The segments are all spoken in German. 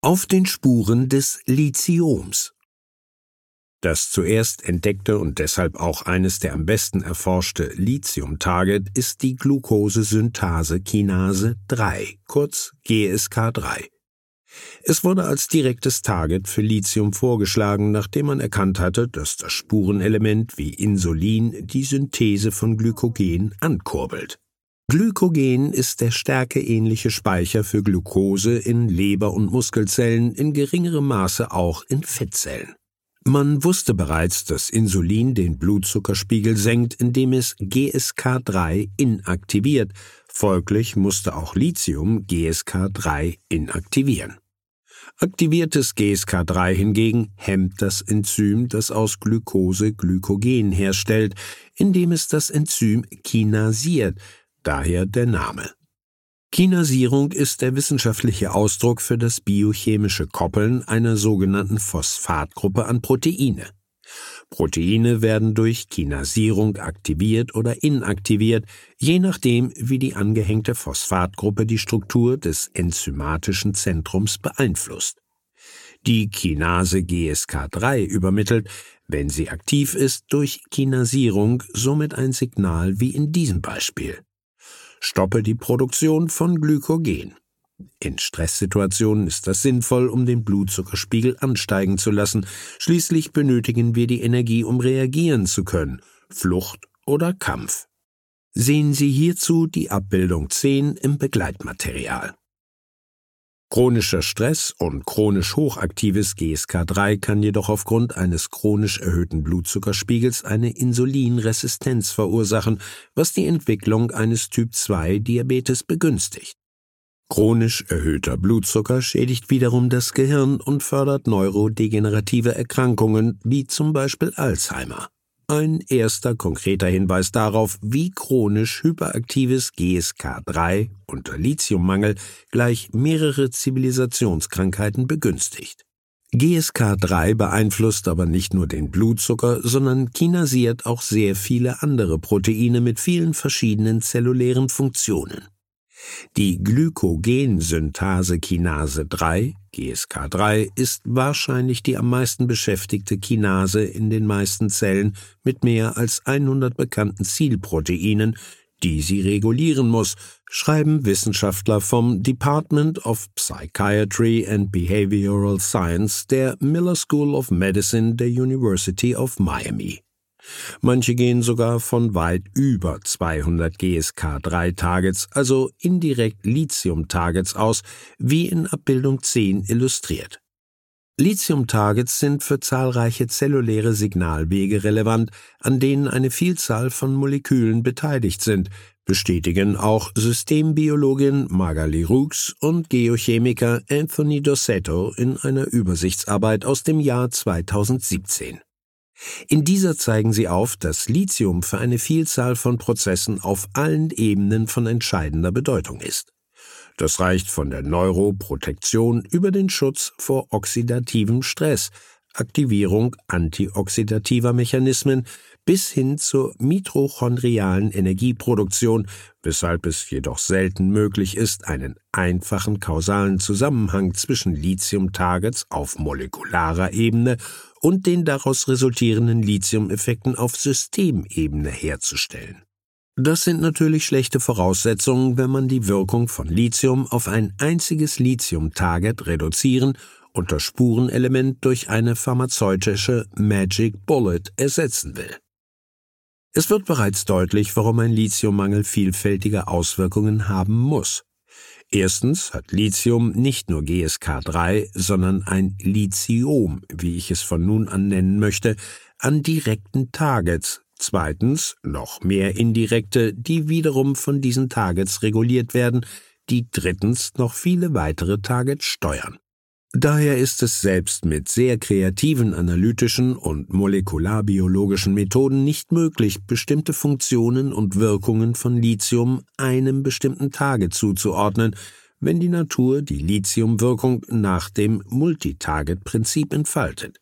Auf den Spuren des Lithiums. Das zuerst entdeckte und deshalb auch eines der am besten erforschte Lithium-Target ist die Glucose-Synthase-Kinase 3, kurz GSK3. Es wurde als direktes Target für Lithium vorgeschlagen, nachdem man erkannt hatte, dass das Spurenelement wie Insulin die Synthese von Glykogen ankurbelt. Glykogen ist der stärkeähnliche Speicher für Glucose in Leber- und Muskelzellen, in geringerem Maße auch in Fettzellen. Man wusste bereits, dass Insulin den Blutzuckerspiegel senkt, indem es GSK3 inaktiviert. Folglich musste auch Lithium GSK3 inaktivieren. Aktiviertes GSK3 hingegen hemmt das Enzym, das aus Glucose Glykogen herstellt, indem es das Enzym kinasiert, daher der Name. Kinasierung ist der wissenschaftliche Ausdruck für das biochemische Koppeln einer sogenannten Phosphatgruppe an Proteine. Proteine werden durch Kinasierung aktiviert oder inaktiviert, je nachdem, wie die angehängte Phosphatgruppe die Struktur des enzymatischen Zentrums beeinflusst. Die Kinase GSK3 übermittelt, wenn sie aktiv ist, durch Kinasierung somit ein Signal wie in diesem Beispiel: Stoppe die Produktion von Glykogen. In Stresssituationen ist das sinnvoll, um den Blutzuckerspiegel ansteigen zu lassen. Schließlich benötigen wir die Energie, um reagieren zu können. Flucht oder Kampf. Sehen Sie hierzu die Abbildung 10 im Begleitmaterial. Chronischer Stress und chronisch hochaktives GSK3 kann jedoch aufgrund eines chronisch erhöhten Blutzuckerspiegels eine Insulinresistenz verursachen, was die Entwicklung eines Typ-2-Diabetes begünstigt. Chronisch erhöhter Blutzucker schädigt wiederum das Gehirn und fördert neurodegenerative Erkrankungen wie zum Beispiel Alzheimer. Ein erster konkreter Hinweis darauf, wie chronisch hyperaktives GSK3 unter Lithiummangel gleich mehrere Zivilisationskrankheiten begünstigt. GSK3 beeinflusst aber nicht nur den Blutzucker, sondern kinasiert auch sehr viele andere Proteine mit vielen verschiedenen zellulären Funktionen. Die Glykogen-Synthase-Kinase 3, GSK3, ist wahrscheinlich die am meisten beschäftigte Kinase in den meisten Zellen mit mehr als 100 bekannten Zielproteinen, die sie regulieren muss, schreiben Wissenschaftler vom Department of Psychiatry and Behavioral Science der Miller School of Medicine der University of Miami. Manche gehen sogar von weit über 200 GSK3-Targets, also indirekt Lithium-Targets aus, wie in Abbildung 10 illustriert. Lithium-Targets sind für zahlreiche zelluläre Signalwege relevant, an denen eine Vielzahl von Molekülen beteiligt sind, bestätigen auch Systembiologin Magali Roux und Geochemiker Anthony Dossetto in einer Übersichtsarbeit aus dem Jahr 2017. In dieser zeigen sie auf, dass Lithium für eine Vielzahl von Prozessen auf allen Ebenen von entscheidender Bedeutung ist. Das reicht von der Neuroprotektion über den Schutz vor oxidativem Stress, Aktivierung antioxidativer Mechanismen bis hin zur mitochondrialen Energieproduktion, weshalb es jedoch selten möglich ist, einen einfachen kausalen Zusammenhang zwischen Lithium-Targets auf molekularer Ebene und den daraus resultierenden Lithium-Effekten auf Systemebene herzustellen. Das sind natürlich schlechte Voraussetzungen, wenn man die Wirkung von Lithium auf ein einziges Lithium-Target reduzieren und das Spurenelement durch eine pharmazeutische Magic Bullet ersetzen will. Es wird bereits deutlich, warum ein Lithiummangel vielfältige Auswirkungen haben muss. Erstens hat Lithium nicht nur GSK3, sondern ein Lithiom, wie ich es von nun an nennen möchte, an direkten Targets. Zweitens noch mehr indirekte, die wiederum von diesen Targets reguliert werden, die drittens noch viele weitere Targets steuern. Daher ist es selbst mit sehr kreativen analytischen und molekularbiologischen Methoden nicht möglich, bestimmte Funktionen und Wirkungen von Lithium einem bestimmten Target zuzuordnen, wenn die Natur die Lithiumwirkung nach dem Multitarget-Prinzip entfaltet.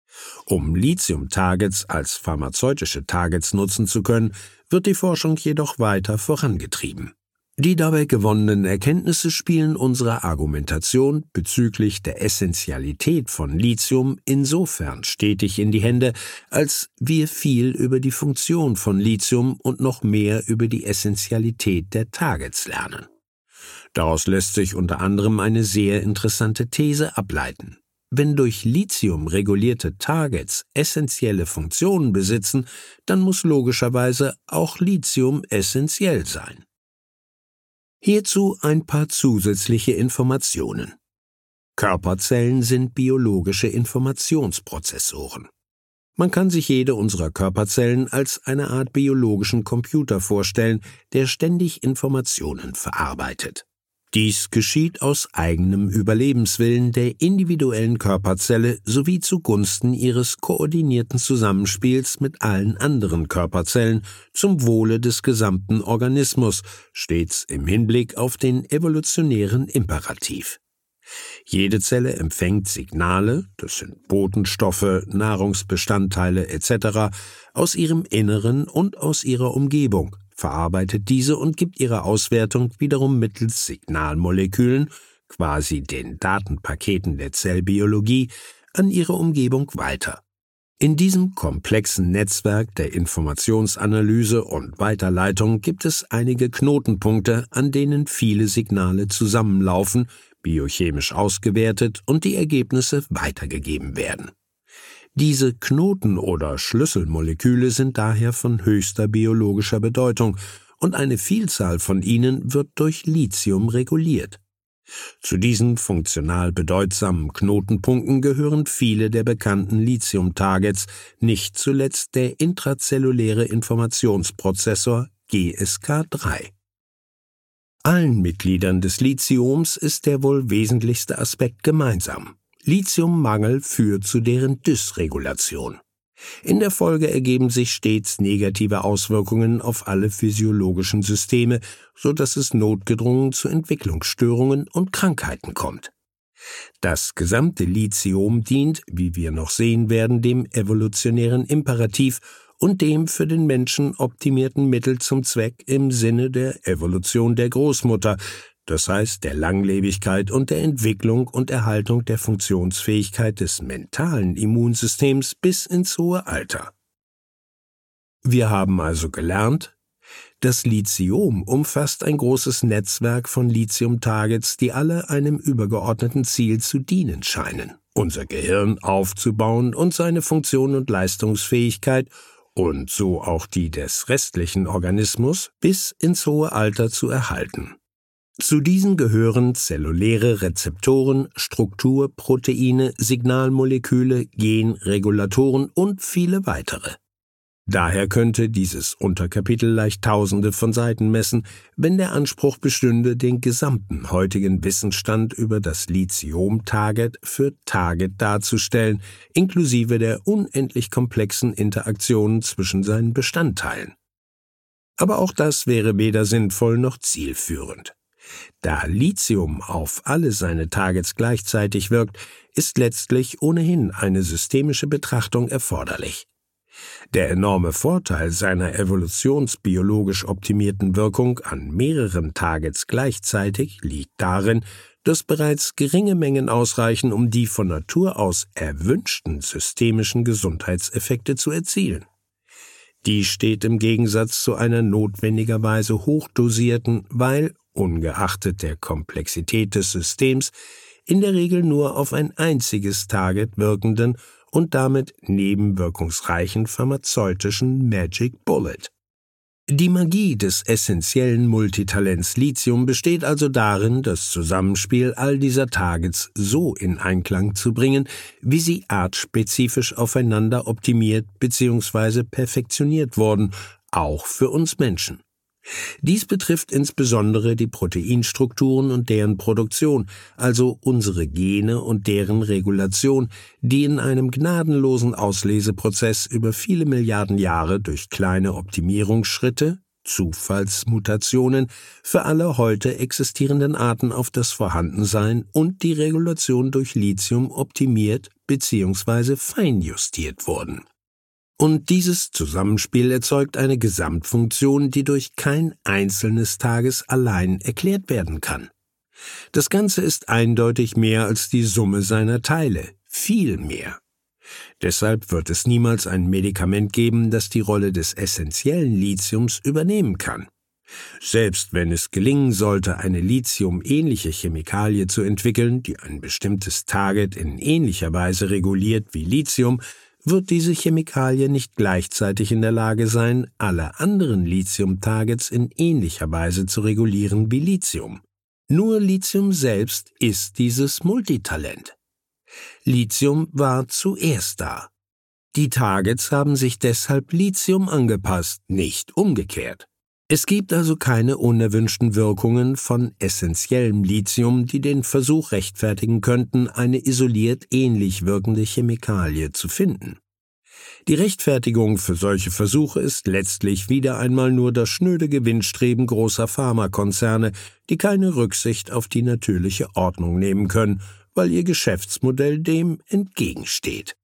Um Lithium-Targets als pharmazeutische Targets nutzen zu können, wird die Forschung jedoch weiter vorangetrieben. Die dabei gewonnenen Erkenntnisse spielen unserer Argumentation bezüglich der Essentialität von Lithium insofern stetig in die Hände, als wir viel über die Funktion von Lithium und noch mehr über die Essentialität der Targets lernen. Daraus lässt sich unter anderem eine sehr interessante These ableiten. Wenn durch Lithium regulierte Targets essentielle Funktionen besitzen, dann muss logischerweise auch Lithium essentiell sein. Hierzu ein paar zusätzliche Informationen. Körperzellen sind biologische Informationsprozessoren. Man kann sich jede unserer Körperzellen als eine Art biologischen Computer vorstellen, der ständig Informationen verarbeitet. Dies geschieht aus eigenem Überlebenswillen der individuellen Körperzelle sowie zugunsten ihres koordinierten Zusammenspiels mit allen anderen Körperzellen zum Wohle des gesamten Organismus, stets im Hinblick auf den evolutionären Imperativ. Jede Zelle empfängt Signale, das sind Botenstoffe, Nahrungsbestandteile etc., aus ihrem Inneren und aus ihrer Umgebung, verarbeitet diese und gibt ihre Auswertung wiederum mittels Signalmolekülen, quasi den Datenpaketen der Zellbiologie, an ihre Umgebung weiter. In diesem komplexen Netzwerk der Informationsanalyse und Weiterleitung gibt es einige Knotenpunkte, an denen viele Signale zusammenlaufen, biochemisch ausgewertet und die Ergebnisse weitergegeben werden. Diese Knoten- oder Schlüsselmoleküle sind daher von höchster biologischer Bedeutung und eine Vielzahl von ihnen wird durch Lithium reguliert. Zu diesen funktional bedeutsamen Knotenpunkten gehören viele der bekannten Lithium-Targets, nicht zuletzt der intrazelluläre Informationsprozessor GSK3. Allen Mitgliedern des Lithiums ist der wohl wesentlichste Aspekt gemeinsam. Lithiummangel führt zu deren Dysregulation. In der Folge ergeben sich stets negative Auswirkungen auf alle physiologischen Systeme, so dass es notgedrungen zu Entwicklungsstörungen und Krankheiten kommt. Das gesamte Lithium dient, wie wir noch sehen werden, dem evolutionären Imperativ und dem für den Menschen optimierten Mittel zum Zweck im Sinne der Evolution der Großmutter, das heißt der Langlebigkeit und der Entwicklung und Erhaltung der Funktionsfähigkeit des mentalen Immunsystems bis ins hohe Alter. Wir haben also gelernt, das Lithium umfasst ein großes Netzwerk von Lithium-Targets, die alle einem übergeordneten Ziel zu dienen scheinen, unser Gehirn aufzubauen und seine Funktion und Leistungsfähigkeit und so auch die des restlichen Organismus bis ins hohe Alter zu erhalten. Zu diesen gehören zelluläre Rezeptoren, Strukturproteine, Signalmoleküle, Genregulatoren und viele weitere. Daher könnte dieses Unterkapitel leicht Tausende von Seiten messen, wenn der Anspruch bestünde, den gesamten heutigen Wissensstand über das Lithium-Target für Target darzustellen, inklusive der unendlich komplexen Interaktionen zwischen seinen Bestandteilen. Aber auch das wäre weder sinnvoll noch zielführend. Da Lithium auf alle seine Targets gleichzeitig wirkt, ist letztlich ohnehin eine systemische Betrachtung erforderlich. Der enorme Vorteil seiner evolutionsbiologisch optimierten Wirkung an mehreren Targets gleichzeitig liegt darin, dass bereits geringe Mengen ausreichen, um die von Natur aus erwünschten systemischen Gesundheitseffekte zu erzielen. Dies steht im Gegensatz zu einer notwendigerweise hochdosierten, weil ungeachtet der Komplexität des Systems, in der Regel nur auf ein einziges Target wirkenden und damit nebenwirkungsreichen pharmazeutischen Magic Bullet. Die Magie des essentiellen Multitalents Lithium besteht also darin, das Zusammenspiel all dieser Targets so in Einklang zu bringen, wie sie artspezifisch aufeinander optimiert bzw. perfektioniert wurden, auch für uns Menschen. Dies betrifft insbesondere die Proteinstrukturen und deren Produktion, also unsere Gene und deren Regulation, die in einem gnadenlosen Ausleseprozess über viele Milliarden Jahre durch kleine Optimierungsschritte, Zufallsmutationen, für alle heute existierenden Arten auf das Vorhandensein und die Regulation durch Lithium optimiert bzw. feinjustiert wurden. Und dieses Zusammenspiel erzeugt eine Gesamtfunktion, die durch kein einzelnes Tages allein erklärt werden kann. Das Ganze ist eindeutig mehr als die Summe seiner Teile, viel mehr. Deshalb wird es niemals ein Medikament geben, das die Rolle des essentiellen Lithiums übernehmen kann. Selbst wenn es gelingen sollte, eine lithiumähnliche Chemikalie zu entwickeln, die ein bestimmtes Target in ähnlicher Weise reguliert wie Lithium, wird diese Chemikalie nicht gleichzeitig in der Lage sein, alle anderen Lithium-Targets in ähnlicher Weise zu regulieren wie Lithium. Nur Lithium selbst ist dieses Multitalent. Lithium war zuerst da. Die Targets haben sich deshalb Lithium angepasst, nicht umgekehrt. Es gibt also keine unerwünschten Wirkungen von essentiellem Lithium, die den Versuch rechtfertigen könnten, eine isoliert ähnlich wirkende Chemikalie zu finden. Die Rechtfertigung für solche Versuche ist letztlich wieder einmal nur das schnöde Gewinnstreben großer Pharmakonzerne, die keine Rücksicht auf die natürliche Ordnung nehmen können, weil ihr Geschäftsmodell dem entgegensteht.